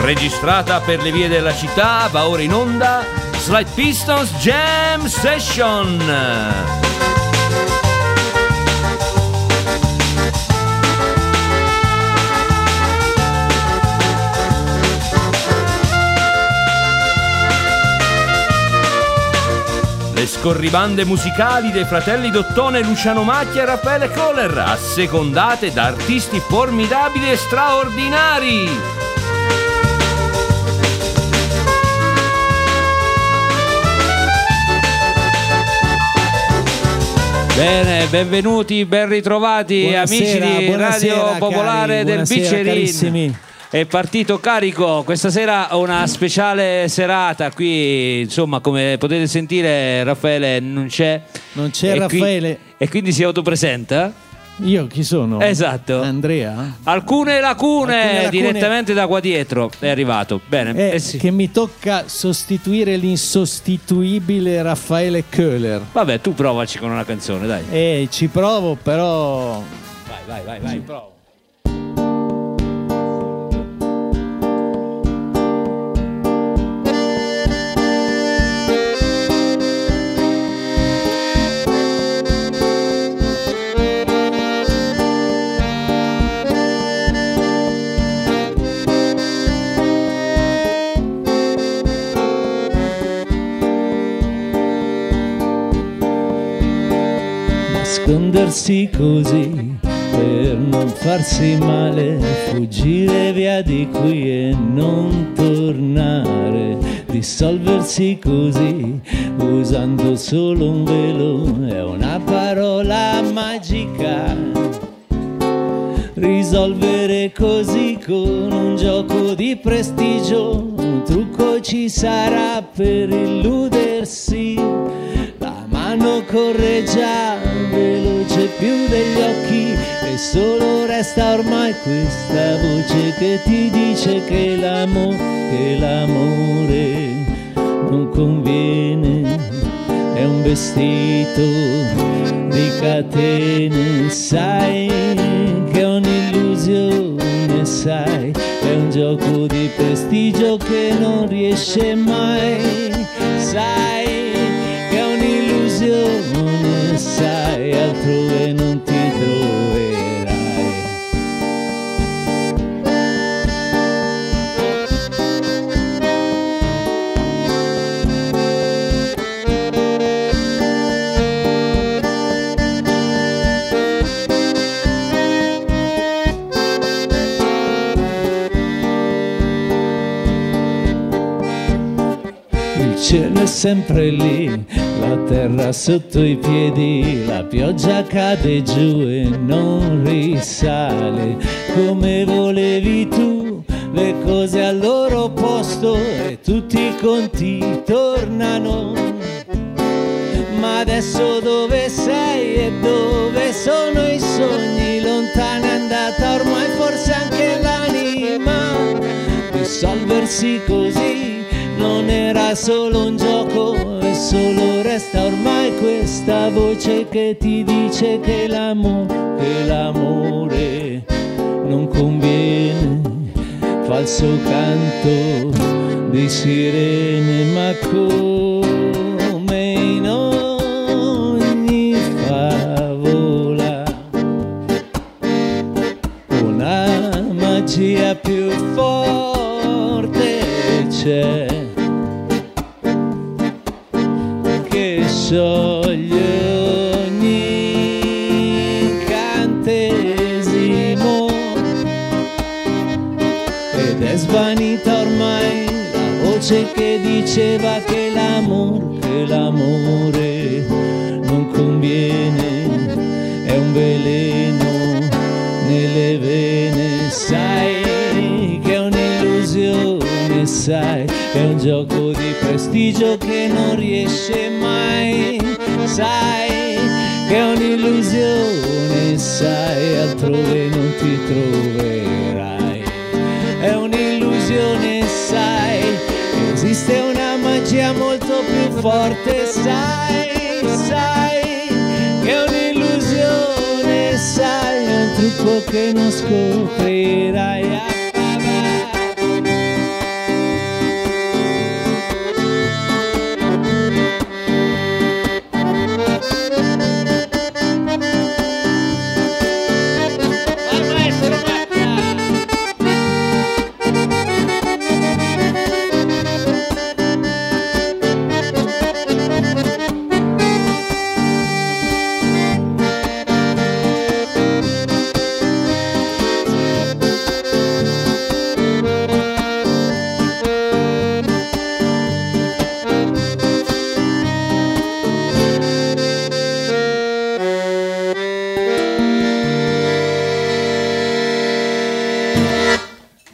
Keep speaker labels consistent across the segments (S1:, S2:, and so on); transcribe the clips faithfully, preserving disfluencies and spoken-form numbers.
S1: registrata per le vie della città, va ora in onda Slight Pistons Jam Session. Le scorribande musicali dei fratelli Dottone, Luciano Macchia e Raffaele Kohler, assecondate da artisti formidabili e straordinari.
S2: Bene, benvenuti, ben ritrovati. Buonasera, amici di Radio Popolare cari, del Bicerin. È partito carico questa sera, una speciale serata qui, insomma, come potete sentire Raffaele non c'è.
S3: Non c'è
S2: e
S3: Raffaele.
S2: Qui, e quindi si autopresenta?
S3: Io chi sono?
S2: Esatto.
S3: Andrea.
S2: Alcune lacune,
S3: Alcune lacune.
S2: Direttamente da qua dietro è arrivato. Bene.
S3: Eh,
S2: eh sì.
S3: Che mi tocca sostituire l'insostituibile Raffaele Kohler.
S2: Vabbè, tu provaci con una canzone, dai.
S3: Eh, ci provo, però.
S2: Vai, vai, vai, vai.
S3: Ci provo. Nascondersi così per non farsi male, fuggire via di qui e non tornare, dissolversi così usando solo un velo, è una parola magica. Risolvere così con un gioco di prestigio, un trucco ci sarà per illudersi. La mano corre già veloce più degli occhi e solo resta ormai questa voce che ti dice che l'amo, che l'amore non conviene, è un vestito di catene, sai che è un'illusione, sai, è un gioco di prestigio che non riesce mai, sai che è un'illusione, sai, altrove non ti troverai. Il cielo è sempre lì, la terra sotto i piedi, la pioggia cade giù e non risale. Come volevi tu, le cose al loro posto e tutti i conti tornano. Ma adesso dove sei e dove sono i sogni? Lontana è andata ormai forse anche l'anima. Dissolversi così non era solo un gioco e solo resta ormai questa voce che ti dice che l'amore, che l'amore non conviene, falso canto di sirene, ma come in ogni favola una magia più forte c'è che scioglie ogni incantesimo ed è svanita ormai la voce che diceva che l'amore, che l'amore non conviene, è un veleno nelle vene, sai che è un'illusione, sai, è un gioco di prestigio che non riesce mai, sai che è un'illusione, sai, altrove non ti troverai. È un'illusione, sai, esiste una magia molto più forte, sai, sai che è un'illusione, sai, è un trucco che non scoprirai.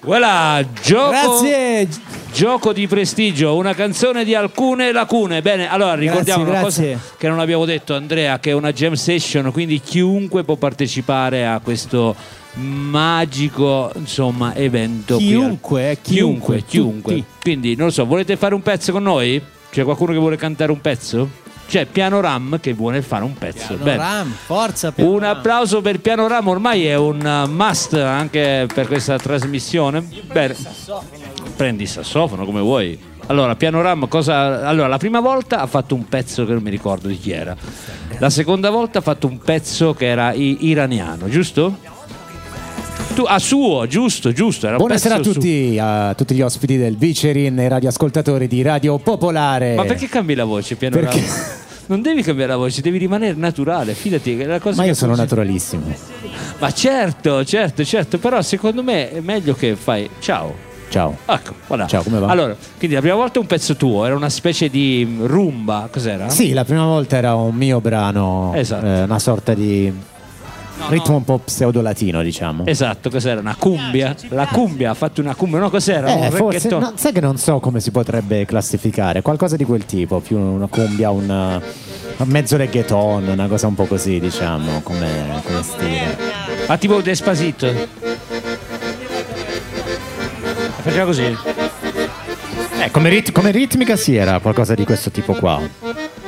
S2: Voilà, gioco,
S3: Grazie.
S2: Gioco di prestigio, una canzone di alcune lacune. Bene, allora ricordiamo
S3: Grazie,
S2: una cosa
S3: grazie.
S2: che non abbiamo detto, Andrea, che è una jam session, quindi chiunque può partecipare a questo magico, insomma, evento.
S3: Chiunque, eh,
S2: chiunque,
S3: chiunque,
S2: chiunque.
S3: tutti.
S2: Quindi non lo so, volete fare un pezzo con noi? C'è qualcuno che vuole cantare un pezzo? C'è Piano Ram che vuole fare un pezzo.
S3: Piano
S2: Bene.
S3: Ram, forza Piano
S2: Un
S3: Ram.
S2: applauso per Piano Ram, ormai è un uh, must anche per questa trasmissione. Bene. Prendi il sassofono come vuoi. Allora, Piano Ram, cosa. Allora, la prima volta ha fatto un pezzo che non mi ricordo di chi era. La seconda volta ha fatto un pezzo che era i- iraniano, giusto? Tu, a suo, giusto, giusto. Era un
S4: Buonasera a
S2: pezzo
S4: tutti, a tutti gli ospiti del Vicerin e radioascoltatori di Radio Popolare.
S2: su- Ma perché cambi la voce, Piano
S4: Perché?
S2: Ram? Non devi cambiare la voce, devi rimanere naturale, fidati. Che è la cosa
S4: Ma
S2: che
S4: io sono
S2: funziona.
S4: naturalissimo.
S2: Ma certo, certo, certo, però secondo me è meglio che fai ciao.
S4: Ciao.
S2: Ecco, voilà.
S4: Ciao, come va?
S2: Allora, quindi la prima volta un pezzo tuo, era una specie di rumba, cos'era?
S4: Sì, la prima volta era un mio brano,
S2: Esatto.
S4: eh, una sorta di ritmo un po' pseudo-latino, diciamo.
S2: Esatto, cos'era? Una cumbia? La cumbia, ha fatto una cumbia, no, cos'era?
S4: Eh,
S2: un
S4: forse,
S2: reggaeton?
S4: no, sai che non so come si potrebbe classificare, qualcosa di quel tipo, più una cumbia, un, un mezzo reggaeton, una cosa un po' così, diciamo, come, come stile.
S2: Ah, tipo Despacito. Faceva così.
S4: Eh, come, rit- come ritmica sì, era qualcosa di questo tipo qua.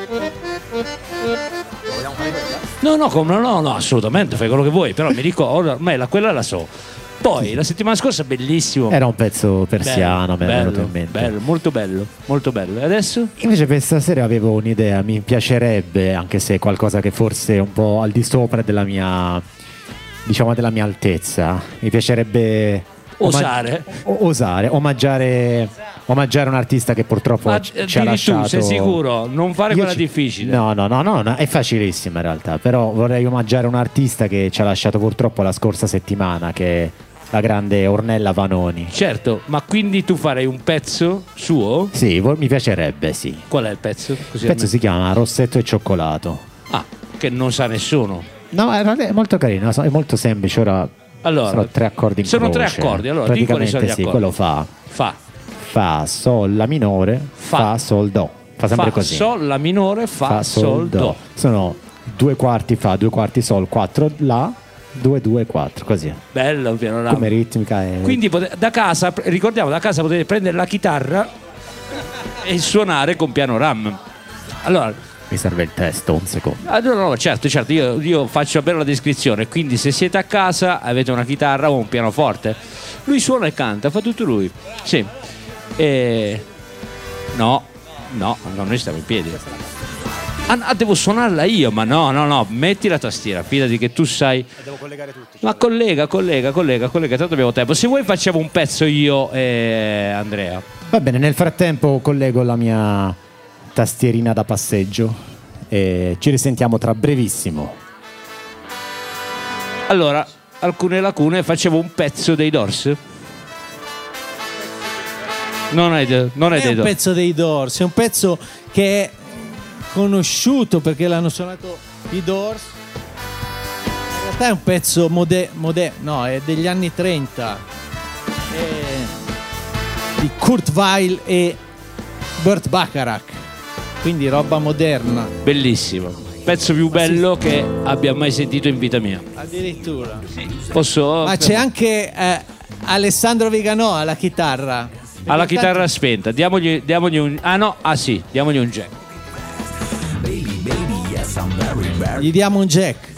S2: No, no, come, no, no, assolutamente, fai quello che vuoi, però mi ricordo, ormai la, quella la so. Poi, la settimana scorsa, bellissimo.
S4: Era un pezzo persiano, mi è venuto in mente.
S2: bello, molto bello, molto bello. E adesso?
S4: Invece per stasera avevo un'idea, mi piacerebbe, anche se è qualcosa che forse è un po' al di sopra della mia, diciamo, della mia altezza, mi piacerebbe
S2: Osare.
S4: o- osare, omaggiare, omaggiare un artista che purtroppo
S2: Ma
S4: ci
S2: eh,
S4: ci ha
S2: dimmi
S4: lasciato.
S2: tu, sei sicuro? Non fare
S4: Io
S2: quella
S4: ci-
S2: difficile.
S4: No, no, no, no, no, è facilissima in realtà, però vorrei omaggiare un artista che ci ha lasciato purtroppo la scorsa settimana, che è la grande Ornella Vanoni.
S2: Certo, ma quindi tu farei un pezzo suo?
S4: Sì, vo- mi piacerebbe, sì.
S2: Qual è il pezzo? Così
S4: Il pezzo
S2: almeno-
S4: si chiama Rossetto e cioccolato.
S2: Ah, che non sa nessuno.
S4: No, è è molto carino, è molto semplice. Ora
S2: Allora,
S4: sono tre accordi in
S2: sono tre
S4: croce.
S2: accordi, allora, di quali sono
S4: praticamente
S2: gli
S4: sì,
S2: accordi?
S4: quello fa
S2: Fa.
S4: fa sol la minore,
S2: Fa.
S4: fa, sol do. Fa sempre
S2: Fa,
S4: così.
S2: sol, la minore, fa, sol, do.
S4: Sono due quarti fa, due quarti sol, quattro la, due due quattro, così.
S2: Bello, Piano Ram.
S4: Come ritmica è.
S2: Quindi pote- da casa, ricordiamo, da casa potete prendere la chitarra e suonare con Piano Ram. Allora,
S4: Mi serve il testo, un secondo.
S2: ah, no, no, certo, certo, io, io faccio bene la descrizione, quindi se siete a casa avete una chitarra o un pianoforte, lui suona e canta, fa tutto lui. Sì. E... No, no, no, noi stiamo in piedi. Ah, ah, devo suonarla io, ma no, no, no, metti la tastiera, fidati che tu sai.
S4: Devo collegare tutto.
S2: Ma collega, collega, collega, collega, tanto abbiamo tempo. Se vuoi facciamo un pezzo io e Andrea.
S4: Va bene, nel frattempo collego la mia tastierina da passeggio e ci risentiamo tra brevissimo.
S2: Allora, alcune lacune, facevo un pezzo dei Doors. Non è, de- non è,
S3: È
S2: dei
S3: un
S2: Doors.
S3: pezzo dei Doors, è un pezzo che è conosciuto perché l'hanno suonato i Doors. In realtà è un pezzo moderno, no, è degli anni trenta. È di Kurt Weill e Burt Bacharach. Quindi roba moderna.
S2: Bellissimo. Pezzo più bello che abbia mai sentito in vita mia.
S3: Addirittura.
S2: Posso?
S3: Ma c'è anche eh, Alessandro Viganò alla chitarra.
S2: Alla chitarra spenta. Diamogli, diamogli un. Ah no, ah sì, diamogli un jack.
S3: Gli diamo un jack.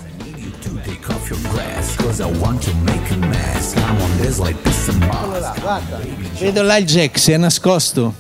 S3: Vedo là il jack, si è nascosto.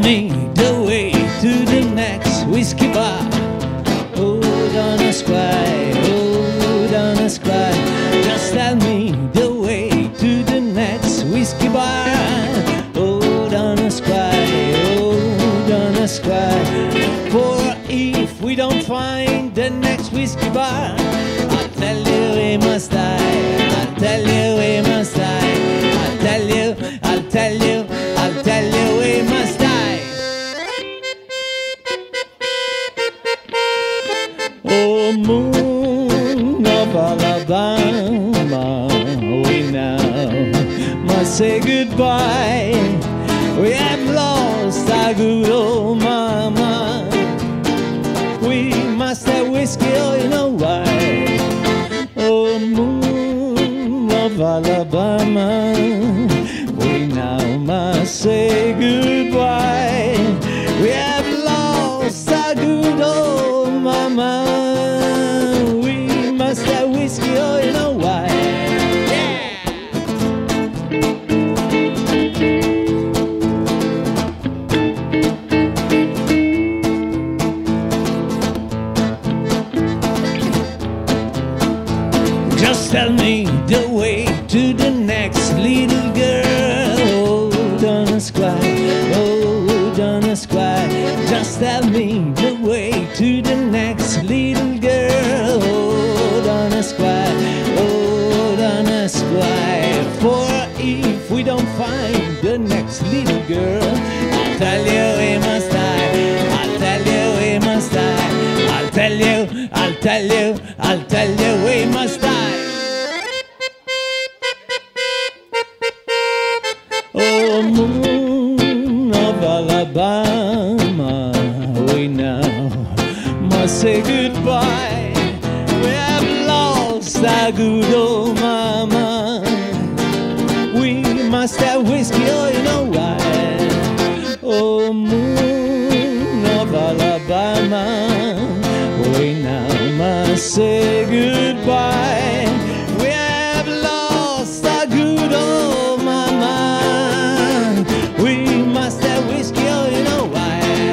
S3: me the way to the next whiskey bar. Oh, Donna Squire, oh, Donna Squire, just tell me the way to the next whiskey bar. Oh, Donna Squire, oh, Donna Squire, for if we don't find the next whiskey bar, I'll tell you we must die, I'll tell you we must die, I'll tell you, I'll tell you, I'll tell you we must die. Oh, moon of Alabama, we now must say goodbye. We have lost our good old mama. We must have whiskey, oh, you know why. Oh, moon of Alabama, we now must say goodbye. We have lost our good old mama. We must have whiskey, oh, you know why. Just tell me the way to the next little girl. Oh, Donna Squire, oh, Donna Squire, just tell me the way to the next little girl. Oh, Donna Squire, oh, Donna Squire, for if we don't find the next little girl, I'll tell you we must die, I'll tell you we must die, I'll tell you, I'll tell you, I'll tell you we must die. Oh, moon of Alabama, we now must say goodbye. We have lost our good old mama. We must have whiskey, oh, you know why. Oh, moon of Alabama, we now must say goodbye. We have lost our good old mama. We must have whiskey, oh, you know why.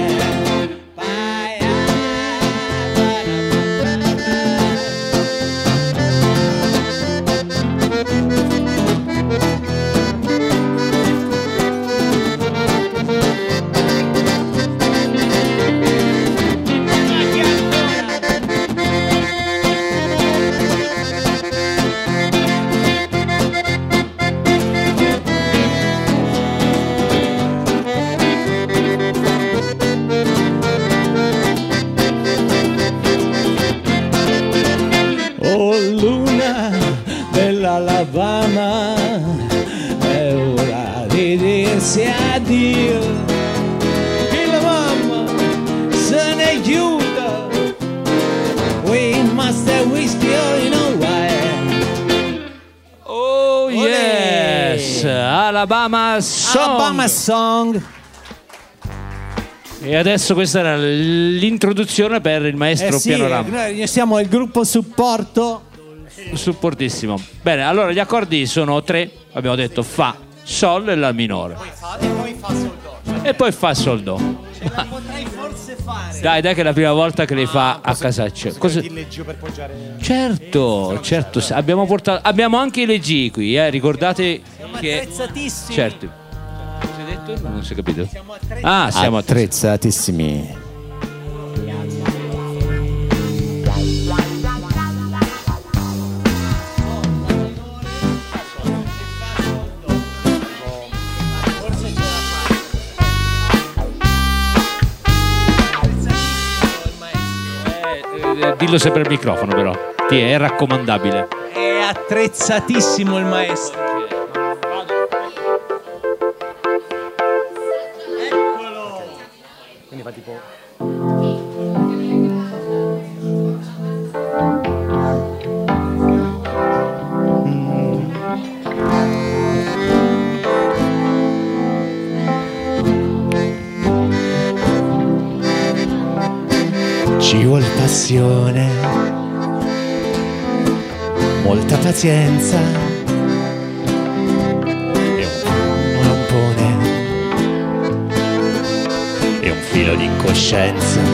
S3: Oh, luna dell'Alabama, è ora di dirsi addio, che la mamma se ne chiuda. We must have whiskey, oh, you know why.
S2: Oh yes, Alabama Song.
S3: Alabama Song.
S2: E adesso questa era l'introduzione per il maestro
S3: Eh sì,
S2: Pianorama.
S3: noi siamo il gruppo supporto.
S2: Supportissimo. Bene, allora gli accordi sono tre, abbiamo detto fa, sol e la minore.
S3: E poi fa sol do.
S2: E poi fa sol do.
S3: Ce la potrei forse fare.
S2: Dai, dai che è la prima volta che lei fa a casaccio. Cosa... Certo, certo, abbiamo portato abbiamo anche i leggi qui, eh, ricordate
S3: Siamo
S2: che
S3: attrezzatissimi.
S2: certo. Cosa hai detto? Non si è capito.
S3: Siamo attrezzatissimi.
S2: Ah, siamo
S4: attrezzatissimi.
S2: Dillo sempre al microfono però. Ti è raccomandabile.
S3: È attrezzatissimo il maestro. Eccolo.
S4: Quindi fa tipo.
S5: Ci vuol passione, molta pazienza e un lampone. un'incoscienza.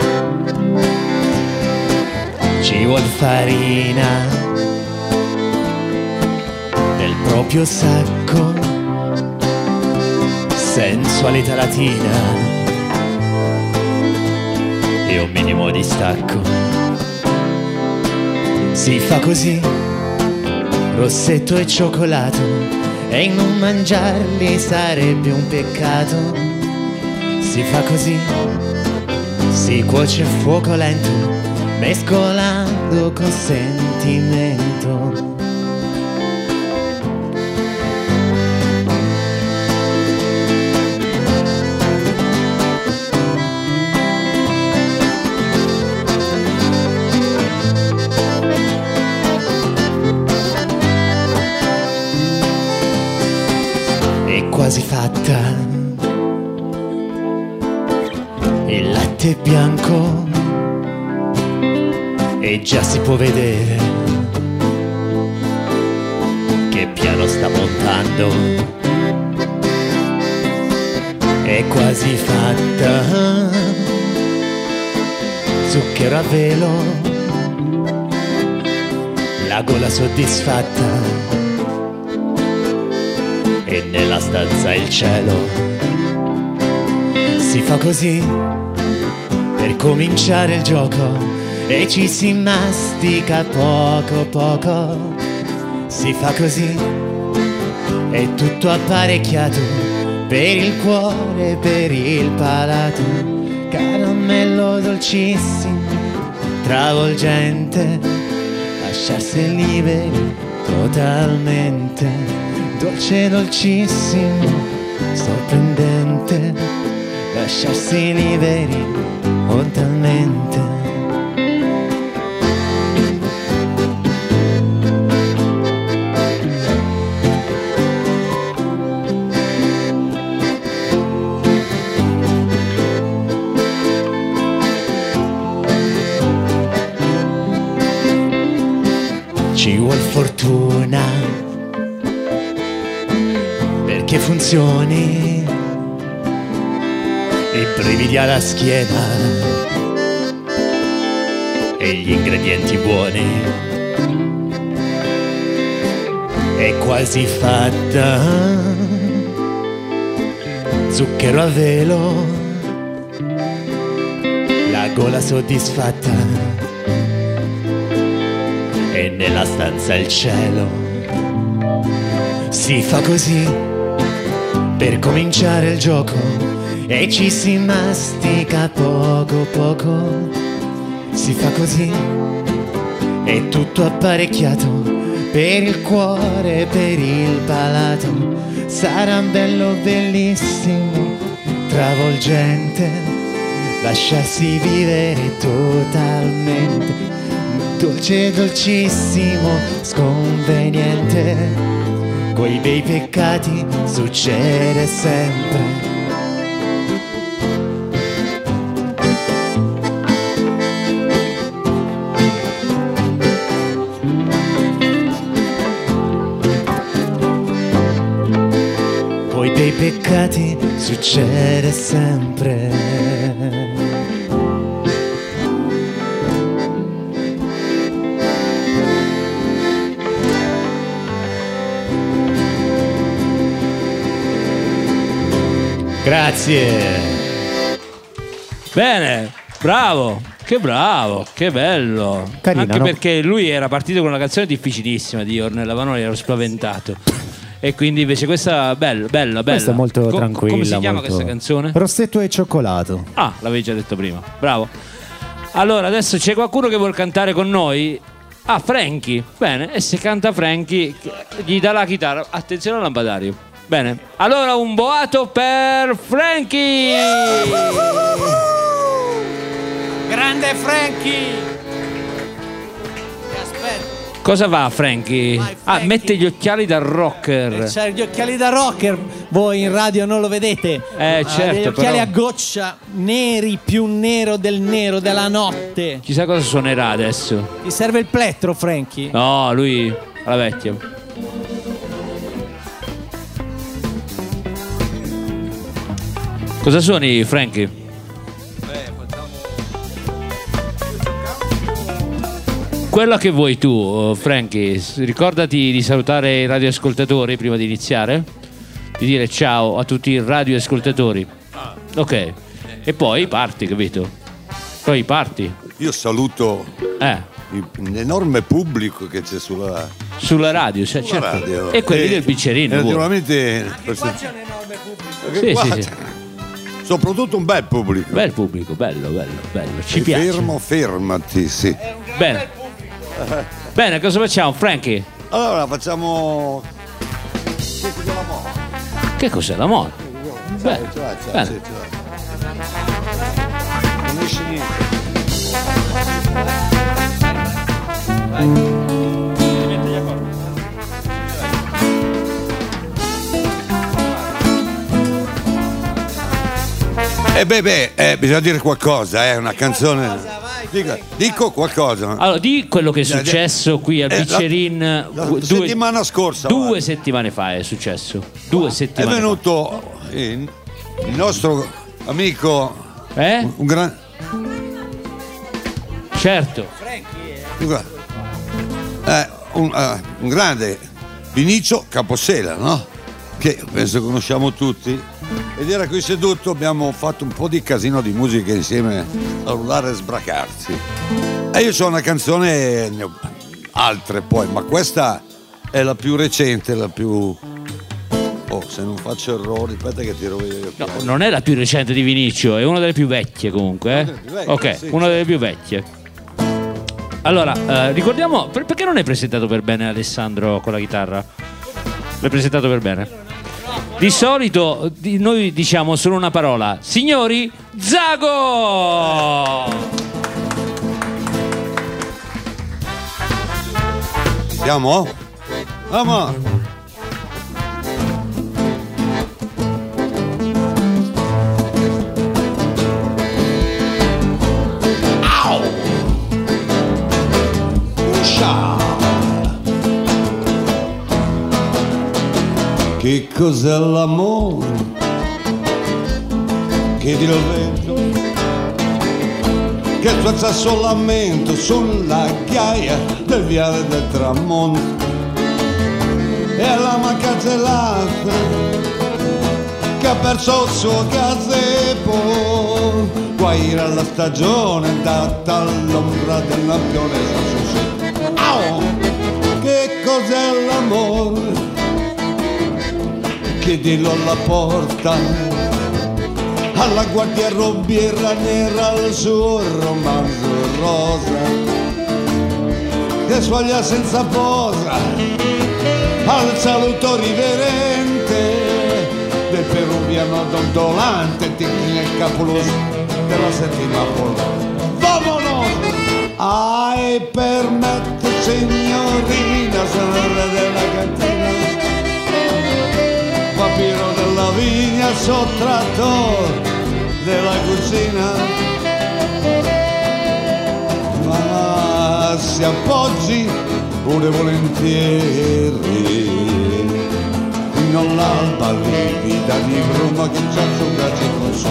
S5: Ci vuol farina nel proprio sacco, sensualità latina e un minimo di stacco. Si fa così, rossetto e cioccolato, e non mangiarli sarebbe un peccato. Si fa così, si cuoce a fuoco lento, mescolando con sentimento. È quasi fatta, il latte è bianco e già si può vedere che piano sta montando. È quasi fatta, zucchero a velo, la gola soddisfatta e nella stanza il cielo. Si fa così per cominciare il gioco e ci si mastica poco poco. Si fa così e tutto apparecchiato per il cuore, per il palato. Caramello dolcissimo, travolgente, lasciarsi liberi totalmente. Dolce dolcissimo, sorprendente, lasciarsi liberi totalmente. Ci vuol fortuna perché funzioni, i brividi alla schiena e gli ingredienti buoni. È quasi fatta, zucchero a velo, la gola soddisfatta e nella stanza il cielo. Si fa così per cominciare il gioco e ci si mastica poco poco. Si fa così e tutto apparecchiato per il cuore, per il palato. Sarà bello, bellissimo, travolgente, lasciarsi vivere totalmente. Dolce, dolcissimo, sconveniente, quei bei peccati succede sempre. Quei bei peccati succede sempre. Grazie.
S2: Bene, bravo, che bravo, che bello.
S4: Carina,
S2: anche
S4: no?
S2: perché lui era partito con una canzone difficilissima di Ornella Vanoni, ero spaventato. E quindi invece questa bella, bella, bella.
S4: Questa è molto
S2: Co-
S4: tranquilla.
S2: Come si chiama
S4: molto...
S2: questa canzone?
S4: Rossetto e cioccolato.
S2: Ah, l'avevi già detto prima. Bravo. Allora, adesso c'è qualcuno che vuol cantare con noi? Ah, Frankie. Bene, e se canta Frankie, gli dà la chitarra. Attenzione al lampadario. Bene, allora un boato per Frankie!
S6: Grande Frankie! Ti aspetto.
S2: Cosa va Frankie?
S6: Vai,
S2: Ah,
S6: Frankie.
S2: mette gli occhiali da rocker.
S6: C'ha gli occhiali da rocker, voi in radio non lo vedete.
S2: Eh,
S6: Ha
S2: certo,
S6: degli occhiali
S2: però.
S6: a goccia, neri, più nero del nero della notte.
S2: Chissà cosa suonerà adesso.
S6: Ti serve il plettro, Frankie?
S2: No, lui alla vecchia. Cosa suoni, Frankie? quello che vuoi tu, Frankie. Ricordati di salutare i radioascoltatori prima di iniziare, di dire ciao a tutti i radioascoltatori. Ok, e poi parti, capito? Poi parti.
S7: Io saluto
S2: eh.
S7: l'enorme pubblico che c'è sulla,
S2: sulla radio, cioè,
S7: sulla
S2: certo.
S7: radio.
S2: E quelli
S7: e,
S2: del Biccerino.
S7: Naturalmente,
S6: anche qua c'è un enorme pubblico.
S2: Sì,
S7: qua,
S2: sì, sì.
S7: Soprattutto un bel pubblico.
S2: Bel pubblico, bello, bello, bello. Ci
S7: e
S2: piace.
S7: Fermo, fermati, sì.
S2: Bene. Bene, cosa facciamo, Frankie?
S7: Allora facciamo. Che cos'è la moda?
S2: Che cos'è la moda? Beh,
S7: Ce l'hai, ce l'hai,
S2: bene.
S7: sì, ce l'hai. Non esce niente. Eh beh, beh, eh, bisogna dire qualcosa, è eh, una canzone. Dico, dico qualcosa.
S2: Allora, di quello che è successo qui al
S7: eh,
S2: Biccerin
S7: la, la
S2: due,
S7: settimana scorsa.
S2: Due
S7: guarda.
S2: settimane fa è successo. Due
S7: È
S2: settimane
S7: venuto il, il nostro amico.
S2: fa. Eh?
S7: Un, un gran.
S2: Certo.
S7: Eh, un, uh, un grande Vinicio Caposella, no? Che penso conosciamo tutti. Ed era qui seduto, abbiamo fatto un po' di casino di musica insieme a rullare e sbracarsi. E io ho una canzone, ne ho altre poi, ma questa è la più recente, la più. Oh, se non faccio errori, aspetta che tiro via.
S2: No, non è la più recente di Vinicio, è una delle più vecchie comunque. Eh?
S7: Una delle più vecchie,
S2: ok,
S7: sì,
S2: una
S7: sì.
S2: delle più vecchie. Allora, eh, ricordiamo, per- perché non hai presentato per bene Alessandro con la chitarra? L'hai presentato per bene? Di solito di- noi diciamo solo una parola. Signori, Zago!
S7: Siamo? Vamos! Che cos'è l'amore? Che ti lo vedo? Che spezza sul lamento sulla ghiaia del viale del tramonto e alla mancanza dell'altra che ha perso il suo gazebo, guaira la stagione data all'ombra del lampione. Au! Che cos'è l'amore? Chiedilo alla porta, alla guardia robbiera nera al suo romanzo rosa, che sfoglia senza posa, al saluto riverente del peruviano dondolante, tecnica e capoloso della settima pola. Vamonos! Ai, permette signorina, sono il re della cantina, papiro della vigna, sottrattore della cucina, ma si appoggi pure volentieri, non l'alba livida di bruma che già gioca con su.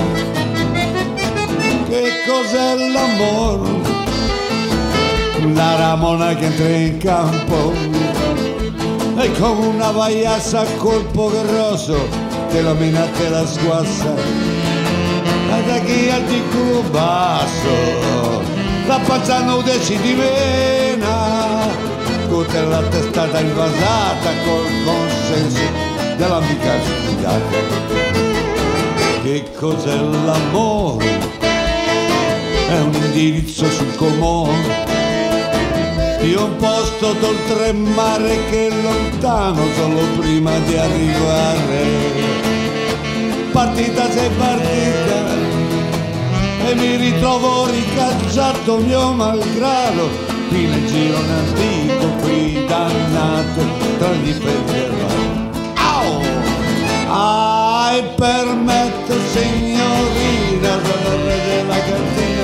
S7: Che cos'è l'amore? La ramona che entra in campo e con una vaiassa a colpo grosso te la mena te la sguassa, e da chi al di culo basso la pancia nudeci di vena, tutta la testata invasata col consenso dell'amica sfidata. Che cos'è l'amore? È un indirizzo sul comune di un posto d'oltre mare che è lontano solo prima di arrivare. Partita sei partita e mi ritrovo ricacciato mio malgrado qui nel girone antico, qui dannato tra gli fermati. Au! Ai, permette signorina, sono il re della cantina,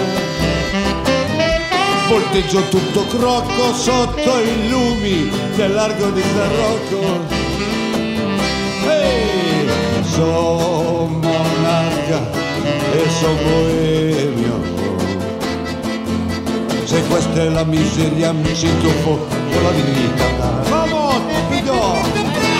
S7: volteggio tutto crocco sotto i lumi del largo di San Rocco. Ehi, sono monarca e sono boemio, Se questa è la miseria mi ci tuffo con la vita. Vamos, figlio!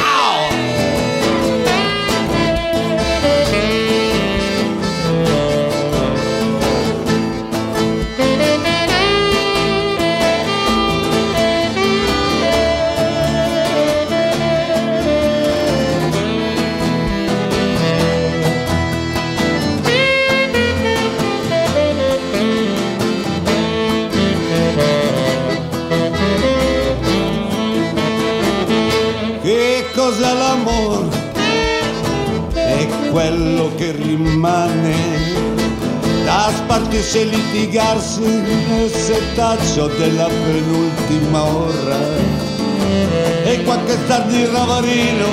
S7: Cos'è l'amore? È quello che rimane da spartirsi e litigarsi nel setaccio della penultima ora. E qualche tardi ravarino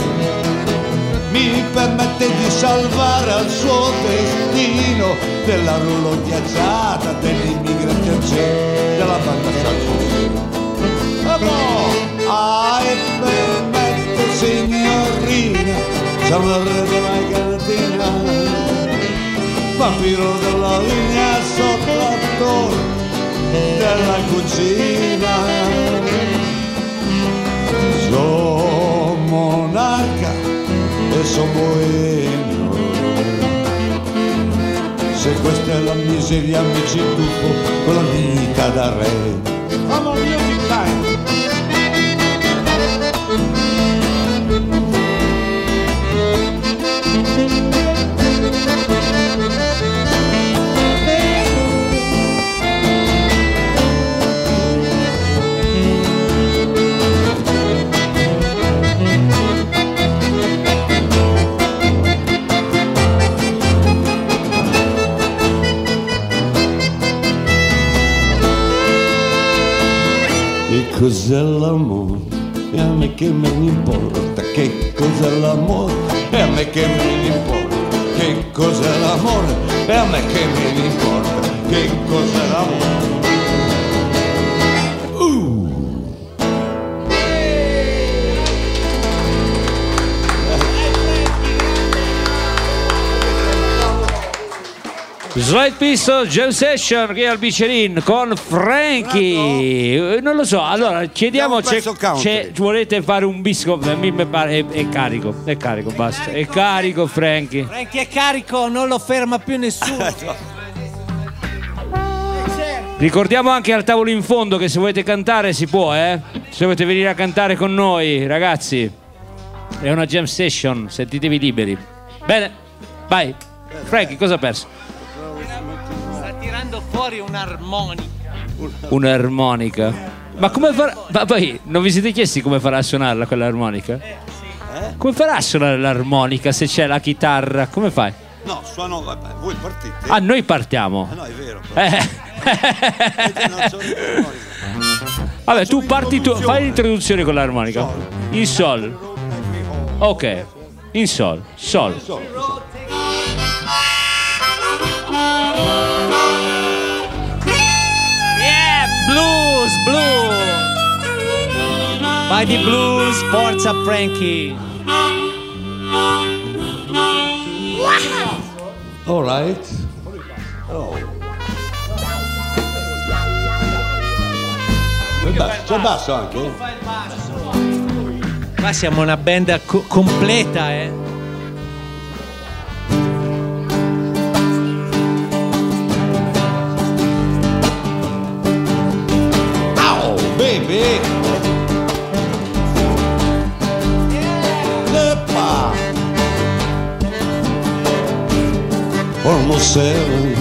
S7: mi permette di salvare al suo destino della roulotte ghiacciata, dell'immigrazione, della banda salsiccia. E poi, ah, e permette, signorina, sono il re della cantina, vampiro della linea sotto la torre della cucina. Sono monarca e sono boemio. Se questa è la miseria mi ci tuffo con la vita da re. Come on, music time! Cos'è l'amore? E a me che me ne importa? Che cos'è l'amore? E a me che me ne importa? Che cos'è l'amore? E a me che me ne importa? Che cos'è l'amore? Uh!
S2: Slide Pistol Jam Session qui al Bicerin con Frankie. Non lo so, allora chiediamo c'è, c'è, volete fare un bisco? Mi pare è, è carico, è carico, basta. È carico Frankie.
S6: Frankie è carico, non lo ferma più nessuno.
S2: Ricordiamo anche al tavolo in fondo che se volete cantare si può, eh? Se volete venire a cantare con noi, ragazzi. È una jam session, sentitevi liberi. Bene, vai. Frankie, cosa ha perso?
S6: Tirando fuori un'armonica.
S2: Un'armonica? Ma come farà? Ma poi non vi siete chiesti come farà a suonarla quell'armonica?
S6: Eh, sì.
S2: Come farà a suonare l'armonica se c'è la chitarra? Come fai?
S7: No, suono, vabbè, voi partite.
S2: Ah, noi partiamo.
S7: Ah, no, è vero.
S2: Eh.
S7: Non so
S2: vabbè, tu parti tu, fai l'introduzione con l'armonica. In sol. Ok. In sol. Sol.
S6: Blues, blues. Vai di blues, forza Frankie.
S7: All right. Oh. C'è il basso anche?
S6: Qua siamo una band co- completa, eh.
S7: Baby, Lepa, almost seven,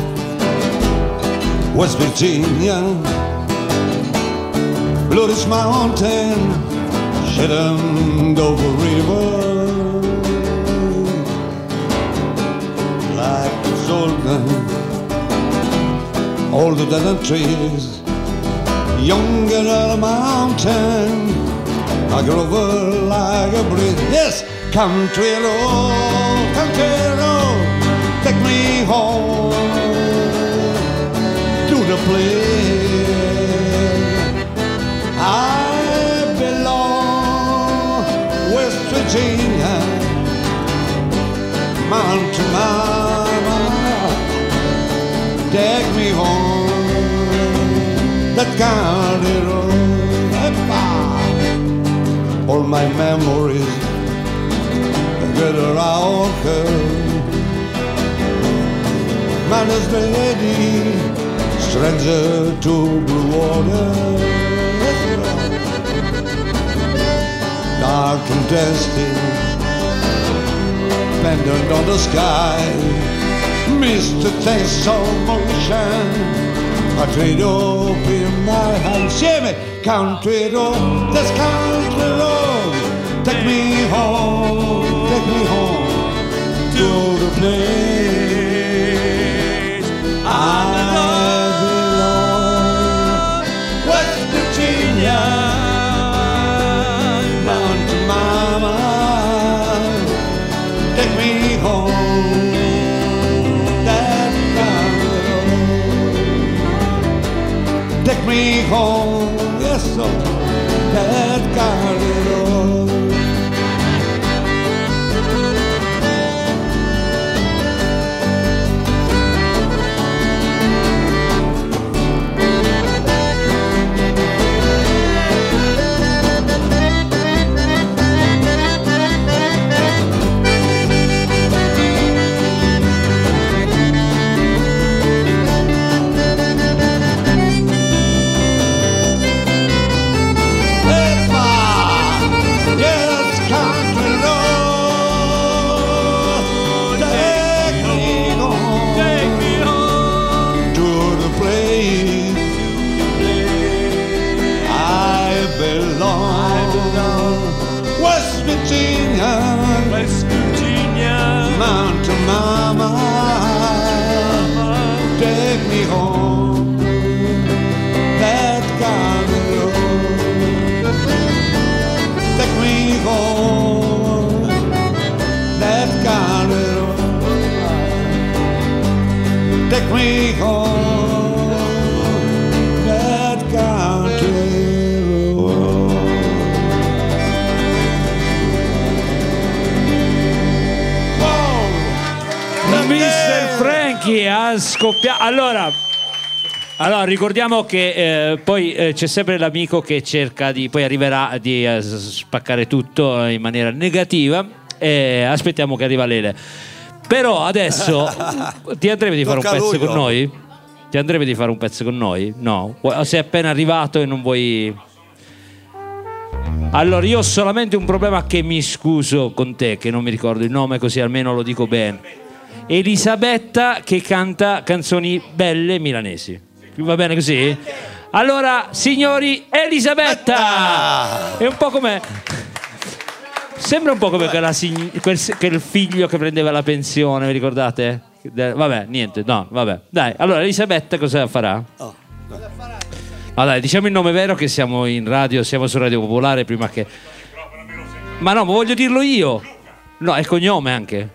S7: West Virginia, Blue Ridge Mountain, Shenandoah River, like it's older, older than the trees. Younger than a mountain, I grow over like a breeze. Yes, country road, country road, take me home to the place I belong. West Virginia, mountain mama, take me home. that county road. All my memories get around her. Man is ready, stranger to blue water. Dark and dusty, pendant on the sky, mist the taste of motion. I trade up in my hand. Insieme, country road, this country road. Take me home, take me home to the place I belong. West Virginia, Mountain Mama, take me home. Take me home, yes, so that county road. West Virginia, Mountain Mama, take me home, that county road. Take me home, that county road. Take me home, that country road.
S2: mister Frankie ha scoppiato. Allora, allora ricordiamo che eh, poi eh, c'è sempre l'amico che cerca di, poi arriverà di eh, spaccare tutto in maniera negativa, e aspettiamo che arriva Lele. Però adesso ti andrebbe di fare un pezzo con noi? Ti andrebbe di fare un pezzo con noi? No? Sei appena arrivato e non vuoi... Allora io ho solamente un problema, che mi scuso con te che non mi ricordo il nome, così almeno lo dico bene. Elisabetta, che canta canzoni belle milanesi. Va bene così? Allora, signori, Elisabetta! È un po' come... Sembra un po' come quella sign... quel, quel figlio che prendeva la pensione, vi ricordate? Vabbè, niente, no, vabbè. Dai, allora Elisabetta cosa farà? Oh. Ah, dai, diciamo il nome vero, che siamo in radio, siamo su Radio Popolare prima che... Ma no, ma voglio dirlo io. No, è il cognome anche.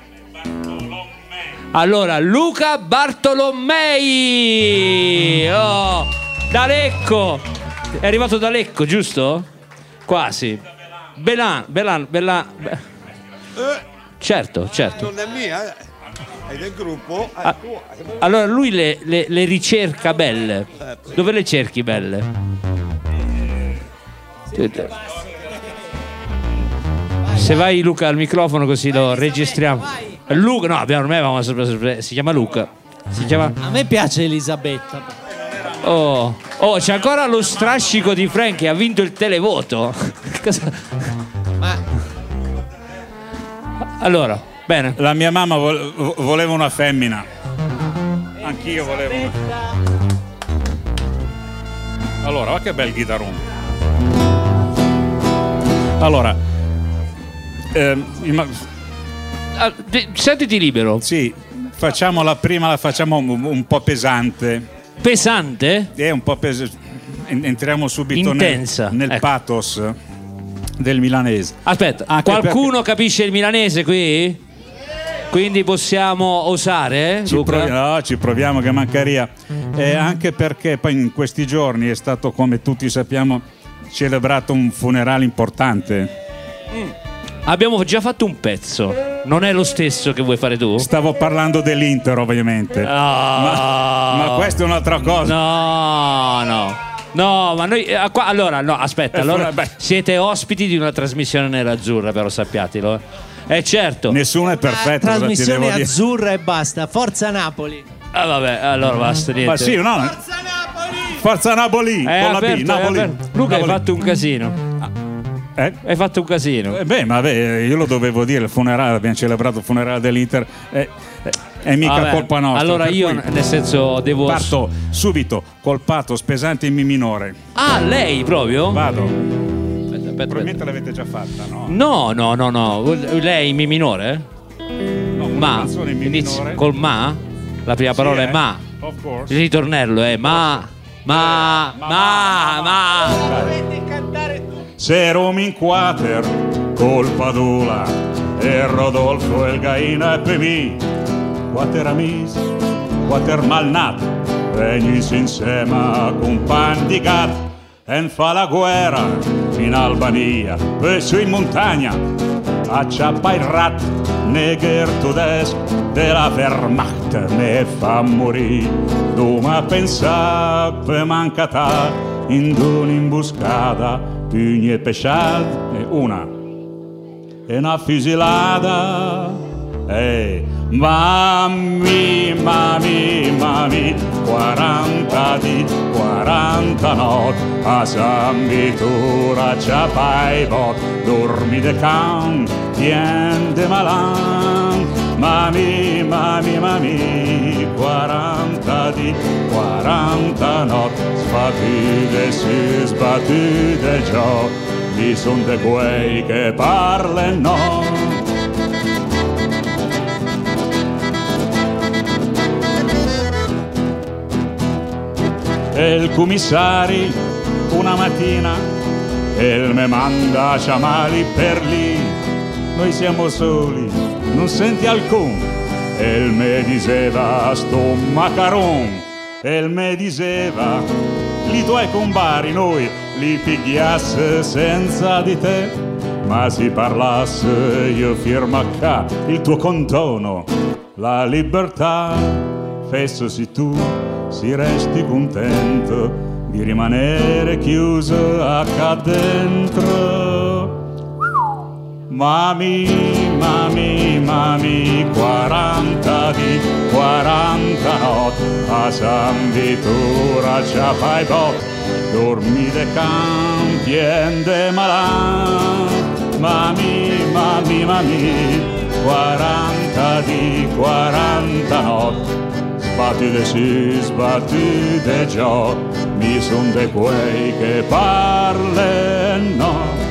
S2: Allora, Luca Bartolomei, oh, da Lecco. È arrivato da Lecco, giusto? Quasi. Belan, Belan, Belan. Be... Certo, certo.
S7: Non è mia, è del gruppo.
S2: Ah, allora lui le, le, le ricerca belle. Dove le cerchi belle? Se vai, Luca, al microfono così lo registriamo. Luca, no, abbiamo, ormai avevamo sorpresa, si chiama Luca. Si chiama...
S6: A me piace Elisabetta.
S2: Oh, oh, c'è ancora lo strascico di Frankie, ha vinto il televoto. Cosa...
S6: Ma...
S2: Allora, bene.
S8: La mia mamma vo- voleva una femmina. Anch'io volevo una. Allora, va che bel chitarrone. Allora, ehm, ma...
S2: Sentiti libero.
S8: Sì, facciamo la prima, la facciamo un, un po' pesante.
S2: Pesante?
S8: È un po' pesante. Entriamo subito
S2: intensa,
S8: nel, nel
S2: ecco.
S8: pathos del milanese.
S2: Aspetta,
S8: anche
S2: qualcuno
S8: perché...
S2: capisce il milanese qui? Quindi possiamo osare, eh,
S8: ci,
S2: Luca?
S8: proviamo, no, ci proviamo, che mancheria. Eh, anche perché poi in questi giorni è stato, come tutti sappiamo, celebrato un funerale importante.
S2: Mm. Abbiamo già fatto un pezzo. Non è lo stesso che vuoi fare tu?
S8: Stavo parlando dell'Inter, ovviamente.
S2: No.
S8: Ma, ma questa è un'altra cosa.
S2: No, no. No, ma noi eh, qua, allora, no, aspetta,
S8: Eh,
S2: allora
S8: beh.
S2: siete ospiti di una trasmissione nerazzurra, però sappiatelo. Eh, eh certo.
S8: Nessuno è perfetto. cosa ti devo
S6: Trasmissione
S8: dire?
S6: azzurra e basta. Forza Napoli.
S2: Ah, vabbè, allora basta niente.
S8: Ma sì, no.
S6: Forza Napoli.
S8: Forza Napoli
S2: È
S8: con la
S2: aperto,
S8: B,
S2: è
S8: Napoli.
S2: aperto. Luca,
S8: Napoli.
S2: hai fatto un casino.
S8: Eh?
S2: Hai fatto un casino.
S8: Eh, beh, ma beh, io lo dovevo dire, il funerale, abbiamo celebrato il funerale dell'Inter, eh, eh, è mica
S2: Vabbè,
S8: colpa nostra.
S2: allora
S8: per
S2: io,
S8: cui
S2: nel senso, devo.
S8: parto subito col pato spesante in mi minore.
S2: Ah, lei proprio?
S8: Vado.
S2: Aspetta, aspetta,
S8: Probabilmente
S2: aspetta.
S8: l'avete già fatta, no?
S2: No, no, no, no. Lei mi minore?
S8: No, una
S2: Ma
S8: canzone in mi
S2: inizia
S8: minore.
S2: col ma? La prima parola
S8: Sì,
S2: è
S8: eh.
S2: ma.
S8: Of course.
S2: Il ritornello è ma. Ma, ma, ma. ma.
S6: Dovete cantare tutti.
S8: Serum in quater, colpa d'ula, e Rodolfo e il Gaina e per me, quater amis, quater malnat, venisi insieme con pan di gat, en fa la guerra in Albania, e su in montagna, acciappa il rat, neger tedesco della Wehrmacht, ne fa morire, doma pensa per mancata, in un'imbuscata, pugni e pesciat, e una, e una fusilata, e mammi, mammi, mammi, quaranta di, quaranta notti, a San Vitura ciapai bot, dormi de can, tien de malan, mammi, mammi, mammi, quaranta di, quaranta notti, sbattute si, sbattute già, mi son de quei che parlano. E il commissario una mattina e me manda a chiamare per lì, noi siamo soli, non senti alcun, e il me diceva sto macaron, e il me diceva li tuoi compari noi li pigliasse senza di te, ma si parlasse io firma qua il tuo condono, la libertà, fesso si tu si resti contento di rimanere chiuso acca dentro. Mami, mami, mami, quaranta di, quaranta notti, a San Vitura c'ha fai bot, dormi de can, pien de malan. Mami, mami, mami, quaranta di, quaranta notti, sbattute sì, sbattute già, mi son de quei che parlano.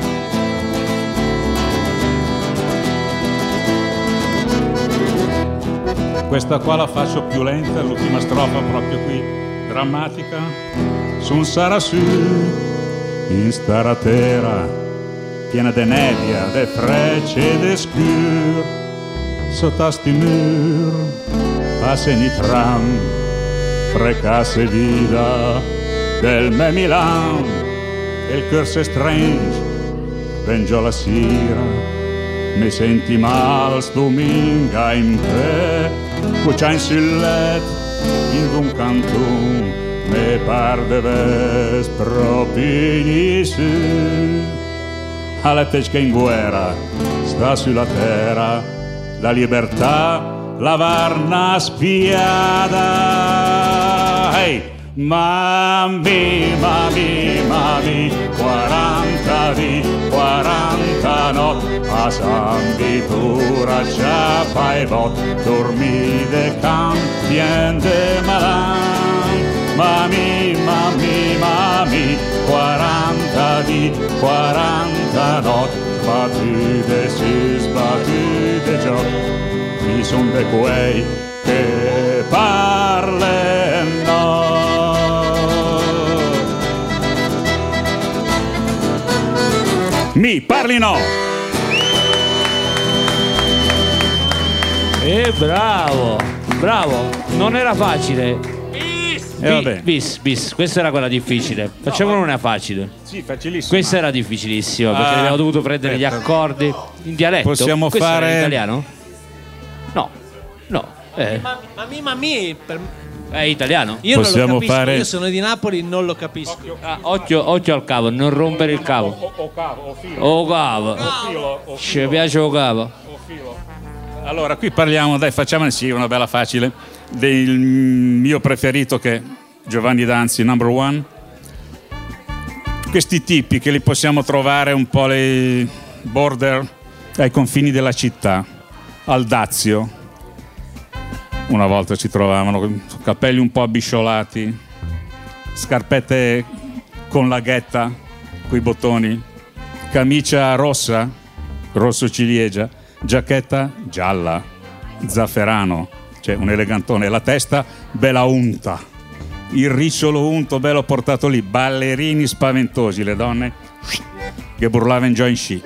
S8: Questa qua la faccio più lenta, l'ultima strofa proprio qui, drammatica. Sun sarà su, in stara terra, piena de nebbia, de frecce e de scur, sotto sti mur, passen i tram, frecasse vida del me Milan, e il cœur se strange, vengo la sera, mi senti mal dominga in te, cuccia in sullet, in un canton, me par de ves propini su, alla pesca in guerra, sta sulla terra, la libertà, la varna spiada. Hey! Mammi, mammi, mammi, quaranta di, quaranta notti, a San Vitura c'ha fai bot, dormi de can, pien de malan. Mammi, mammi, mammi, quaranta di, quaranta notti, sbattute si, sbattute già, mi son de quei che parlano. Mi parlino!
S2: E bravo, bravo, non era facile.
S8: Bis!
S2: Eh, vabbè. bis, bis, questa era quella difficile. Facciamone una facile.
S8: Sì, facilissimo.
S2: Questa era difficilissima perché
S8: Ah,
S2: abbiamo dovuto prendere gli
S8: aspetta.
S2: accordi in dialetto.
S8: Possiamo
S2: Questo era
S8: fare
S2: in italiano? No. Eh.
S6: Mammi, mammi, mammi per...
S2: È italiano?
S6: Io
S8: Possiamo
S6: non lo capisco,
S8: fare...
S6: io sono di Napoli, non lo capisco.
S2: Occhio, ah, occhio, occhio al cavo, non rompere il cavo.
S8: O, o cavo, o filo.
S2: O cavo.
S8: O filo, o
S2: Ci
S8: filo.
S2: piace o cavo.
S8: O filo. Allora, qui parliamo, dai, facciamone sì, una bella facile, del mio preferito che è Giovanni Danzi, number one. Questi tipi che li possiamo trovare un po' nei border, ai confini della città, al Dazio. Una volta ci trovavano con capelli un po' abbisciolati, scarpette con la ghetta, coi bottoni, camicia rossa, rosso ciliegia, giacchetta gialla, zafferano, cioè un elegantone, la testa bella unta, il ricciolo unto bello portato lì, ballerini spaventosi, le donne che burlavano in joint chic.